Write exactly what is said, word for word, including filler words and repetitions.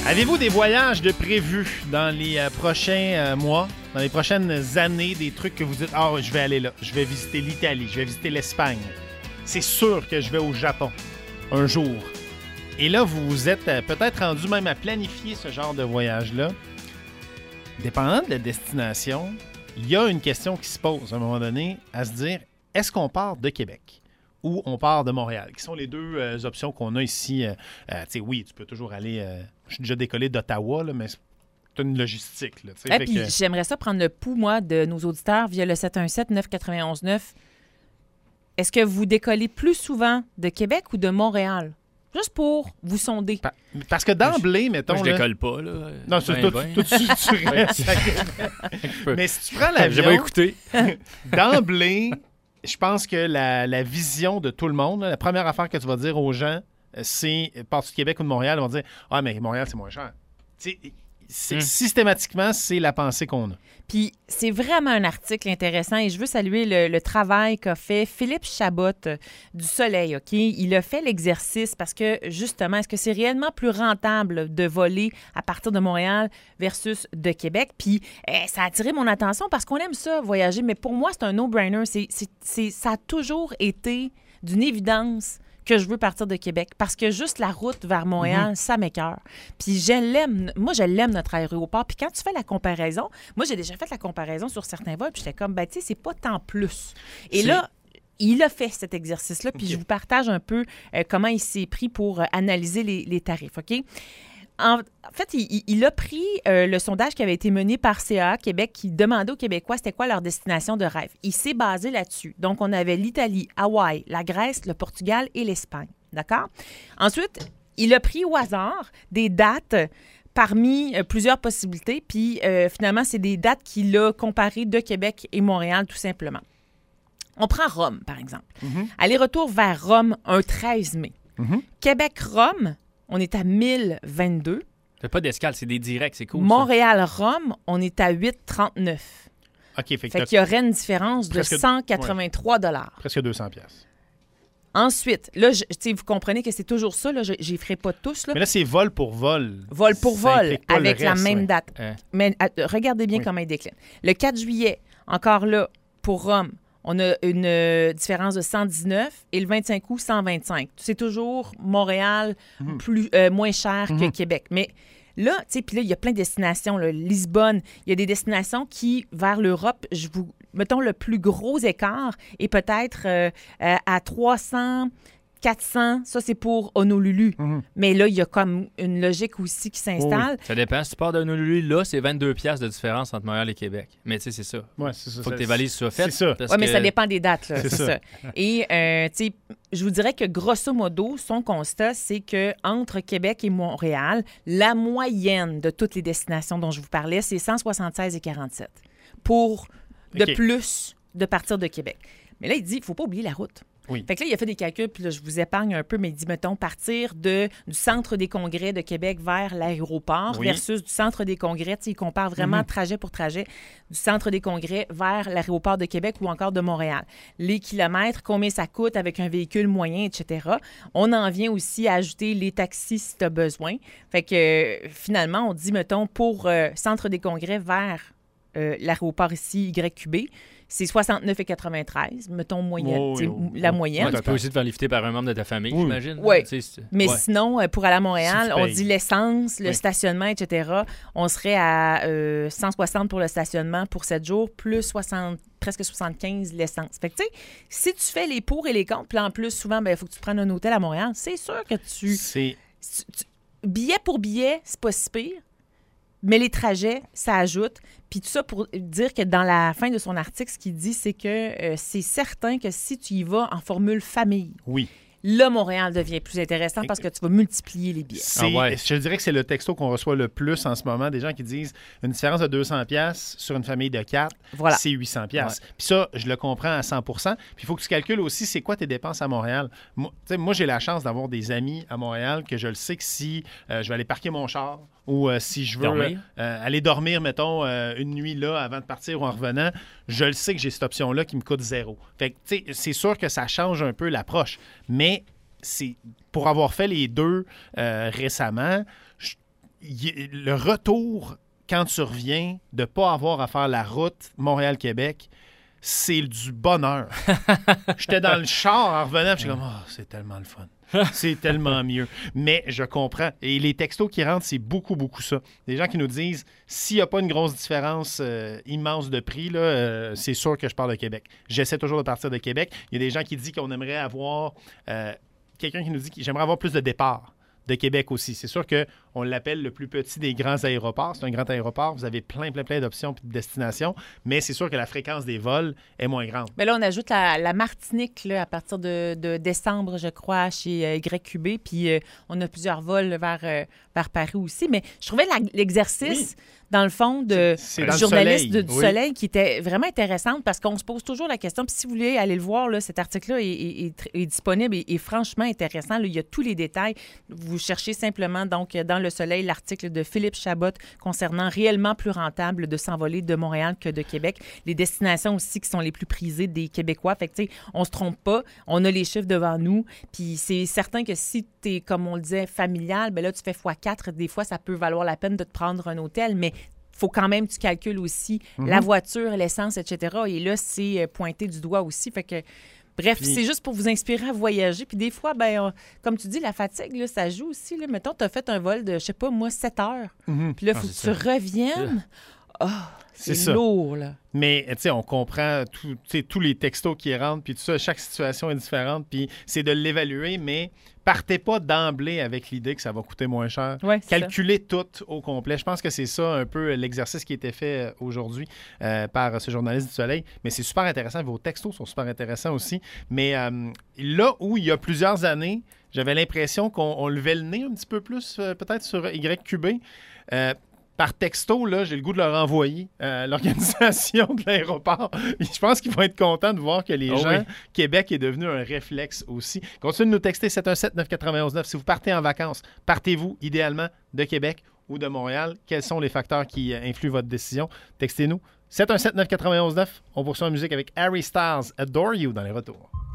Avez-vous des voyages de prévus dans les euh, prochains euh, mois, dans les prochaines années, des trucs que vous dites « Ah, oh, je vais aller là, je vais visiter l'Italie, je vais visiter l'Espagne. C'est sûr que je vais au Japon un jour. » Et là, vous vous êtes euh, peut-être rendu même à planifier ce genre de voyage-là. Dépendant de la destination, il y a une question qui se pose à un moment donné, à se dire « Est-ce qu'on part de Québec? » Ou on part de Montréal, qui sont les deux euh, options qu'on a ici. Euh, euh, tu sais, oui, tu peux toujours aller... Euh, je suis déjà décollé d'Ottawa, là, mais c'est une logistique. Là, Et puis, que... j'aimerais ça prendre le pouls, moi, de nos auditeurs via le sept un sept neuf neuf un neuf. Est-ce que vous décollez plus souvent de Québec ou de Montréal? Juste pour vous sonder. Pa- parce que d'emblée, mettons... Moi, je là... décolle pas, là. Non, c'est tout, tout de suite, tu restes. Mais si tu prends l'avion... J'ai pas écouté. D'emblée... Je pense que la, la vision de tout le monde, là, la première affaire que tu vas dire aux gens, c'est, pars-tu de Québec ou de Montréal, ils vont dire « Ah, mais Montréal, c'est moins cher. » C'est, mm. Systématiquement, c'est la pensée qu'on a. Puis, c'est vraiment un article intéressant et je veux saluer le, le travail qu'a fait Philippe Chabot euh, du Soleil, OK? Il a fait l'exercice parce que, justement, est-ce que c'est réellement plus rentable de voler à partir de Montréal versus de Québec? Puis, eh, ça a attiré mon attention parce qu'on aime ça, voyager, mais pour moi, c'est un no-brainer. C'est, c'est, c'est, ça a toujours été d'une évidence que je veux partir de Québec parce que juste la route vers Montréal, mm-hmm. ça m'écoeure. Puis je l'aime, moi, je l'aime notre aéroport. Puis quand tu fais la comparaison, moi, j'ai déjà fait la comparaison sur certains vols, puis j'étais comme, ben, tu sais, c'est pas tant plus. Et c'est... là, il a fait cet exercice-là, puis okay. je vous partage un peu euh, comment il s'est pris pour euh, analyser les, les tarifs, OK? En fait, il, il a pris euh, le sondage qui avait été mené par C A A Québec qui demandait aux Québécois c'était quoi leur destination de rêve. Il s'est basé là-dessus. Donc, on avait l'Italie, Hawaï, la Grèce, le Portugal et l'Espagne. D'accord? Ensuite, il a pris au hasard des dates parmi euh, plusieurs possibilités. Puis, euh, finalement, c'est des dates qu'il a comparées de Québec et Montréal, tout simplement. On prend Rome, par exemple. Mm-hmm. Aller-retour vers Rome, un treize mai. Mm-hmm. Québec-Rome, on est à mille vingt-deux. C'est pas d'escale, c'est des directs, c'est cool. Montréal-Rome, on est à huit trente-neuf. OK, fait, fait qu'il y aurait une différence presque, de cent quatre-vingt-trois dollars. Ouais, presque deux cents piastres. Ensuite, là, je, vous comprenez que c'est toujours ça, là, je n'y ferai pas tous. Là. Mais là, c'est vol pour vol. Vol pour ça vol, avec reste, la même ouais. date. Hein? Mais à, regardez bien oui. comment il décline. Le quatre juillet, encore là, pour Rome, on a une euh, différence de cent dix-neuf et le vingt-cinq août, cent vingt-cinq. C'est toujours Montréal mm-hmm. plus, euh, moins cher mm-hmm. que Québec. Mais là, tu sais, puis là, il y a plein de destinations. Là. Lisbonne, il y a des destinations qui, vers l'Europe, je vous mettons le plus gros écart est peut-être euh, euh, à trois cents, quatre cents. Ça, c'est pour Honolulu. Mm-hmm. Mais là, il y a comme une logique aussi qui s'installe. Oui, oui. Ça dépend. Si tu pars d'Honolulu, là, c'est vingt-deux piastres de différence entre Montréal et Québec. Mais tu sais, c'est ça. Ouais, c'est ça. Faut que tes valises soient faites. C'est ça. Oui, que... mais ça dépend des dates. Là. C'est, c'est ça. ça. Et, euh, tu sais, je vous dirais que grosso modo, son constat, c'est qu'entre Québec et Montréal, la moyenne de toutes les destinations dont je vous parlais, c'est cent soixante-seize et quarante-sept pour de okay. plus de partir de Québec. Mais là, il dit, il ne faut pas oublier la route. Oui. Fait que là, il a fait des calculs, puis là, je vous épargne un peu, mais il dit, mettons, partir de, du centre des congrès de Québec vers l'aéroport oui. versus du centre des congrès. Il compare vraiment mm-hmm. trajet pour trajet du centre des congrès vers l'aéroport de Québec ou encore de Montréal. Les kilomètres, combien ça coûte avec un véhicule moyen, et cetera. On en vient aussi à ajouter les taxis si tu as besoin. Fait que euh, finalement, on dit, mettons, pour euh, centre des congrès vers euh, l'aéroport ici, Y Q B, c'est soixante-neuf et quatre-vingt-treize, mettons moyenne, oh, oui, oh, la moyenne. Ouais, tu peux aussi te faire lifter par un membre de ta famille, oui. j'imagine. Oui, c'est... mais ouais. sinon, pour aller à Montréal, si on dit l'essence, le oui. stationnement, et cetera. On serait à euh, cent soixante pour le stationnement pour sept jours, plus soixante, presque soixante-quinze l'essence. Fait que, tu sais, si tu fais les pour et les contre, puis en plus, souvent, il ben, faut que tu prennes un hôtel à Montréal, c'est sûr que tu... C'est... tu billet pour billet, c'est pas si pire. Mais les trajets, ça ajoute. Puis tout ça pour dire que dans la fin de son article, ce qu'il dit, c'est que euh, c'est certain que si tu y vas en formule famille, oui. là, Montréal devient plus intéressant parce que tu vas multiplier les billets. C'est, ah ouais. Je dirais que c'est le texto qu'on reçoit le plus en ce moment. Des gens qui disent une différence de deux cents piastres sur une famille de quatre, voilà. c'est huit cents piastres. Ouais. Puis ça, je le comprends à cent pour cent. Puis il faut que tu calcules aussi c'est quoi tes dépenses à Montréal. Moi, moi j'ai la chance d'avoir des amis à Montréal que je le sais que si euh, je vais aller parquer mon char ou euh, si je veux dormir. Euh, aller dormir, mettons, euh, une nuit là avant de partir ou en revenant, je le sais que j'ai cette option-là qui me coûte zéro. Fait que, tu sais, c'est sûr que ça change un peu l'approche. Mais c'est pour avoir fait les deux euh, récemment, je, y- le retour, quand tu reviens, de ne pas avoir à faire la route Montréal-Québec, c'est du bonheur. J'étais dans le char en revenant, puis j'étais comme, oh, c'est tellement le fun. C'est tellement mieux. Mais je comprends. Et les textos qui rentrent, c'est beaucoup, beaucoup ça. Des gens qui nous disent, s'il n'y a pas une grosse différence euh, immense de prix, là, euh, c'est sûr que je pars de Québec. J'essaie toujours de partir de Québec. Il y a des gens qui disent qu'on aimerait avoir... Euh, quelqu'un qui nous dit que j'aimerais avoir plus de départs de Québec aussi. C'est sûr qu'on l'appelle le plus petit des grands aéroports. C'est un grand aéroport. Vous avez plein, plein, plein d'options et de destinations. Mais c'est sûr que la fréquence des vols est moins grande. Mais là, on ajoute la, la Martinique là, à partir de, de décembre, je crois, chez euh, Y Q B. Puis euh, on a plusieurs vols vers, euh, vers Paris aussi. Mais je trouvais la- l'exercice, oui. dans le fond, de C'est- c'est dans le journaliste soleil. de- du Oui. Soleil qui était vraiment intéressante parce qu'on se pose toujours la question. Puis si vous voulez aller le voir, là, cet article-là est, est- est tr- est disponible et est franchement intéressant. Là, il y a tous les détails. Vous cherchez simplement, donc, dans le Soleil, l'article de Philippe Chabot concernant réellement plus rentable de s'envoler de Montréal que de Québec. Les destinations aussi qui sont les plus prisées des Québécois. Fait que, tu sais, on se trompe pas. On a les chiffres devant nous. Puis c'est certain que si tu es, comme on le disait, familial, ben là, tu fais fois quatre. Des fois, ça peut valoir la peine de te prendre un hôtel, mais faut quand même que tu calcules aussi Mhm. la voiture, l'essence, et cetera. Et là, c'est euh, pointé du doigt aussi. Fait que, bref, Puis- c'est juste pour vous inspirer à voyager. Puis des fois, ben, on- comme tu dis, la fatigue, là, ça joue aussi. Là. Mettons, tu as fait un vol de, je sais pas, moi, sept heures. Mhm. Puis là, il Ah, faut que c'est tu reviennes. Ah, C'est c'est ça. lourd, là. Mais, tu sais, on comprend tout- tu sais, tous les textos qui rentrent, puis tout ça. Chaque situation est différente, puis c'est de l'évaluer, mais partez pas d'emblée avec l'idée que ça va coûter moins cher. Ouais, c'est ça. Calculez tout au complet. Je pense que c'est ça un peu l'exercice qui a été fait euh, aujourd'hui euh, par ce journaliste du Soleil. Mais c'est super intéressant. Vos textos sont super intéressants aussi. Mais euh, là où il y a plusieurs années, j'avais l'impression qu'on on levait le nez un petit peu plus, euh, peut-être sur Y Q B. Euh, Par texto, là, j'ai le goût de leur envoyer euh, l'organisation de l'aéroport. Je pense qu'ils vont être contents de voir que les Oh gens, oui. Québec est devenu un réflexe aussi. Continuez de nous texter sept un sept neuf neuf un neuf. Si vous partez en vacances, partez-vous idéalement de Québec ou de Montréal. Quels sont les facteurs qui euh, influent votre décision? Textez-nous sept un sept neuf neuf un neuf. On poursuit en musique avec Harry Styles, Adore You dans les retours.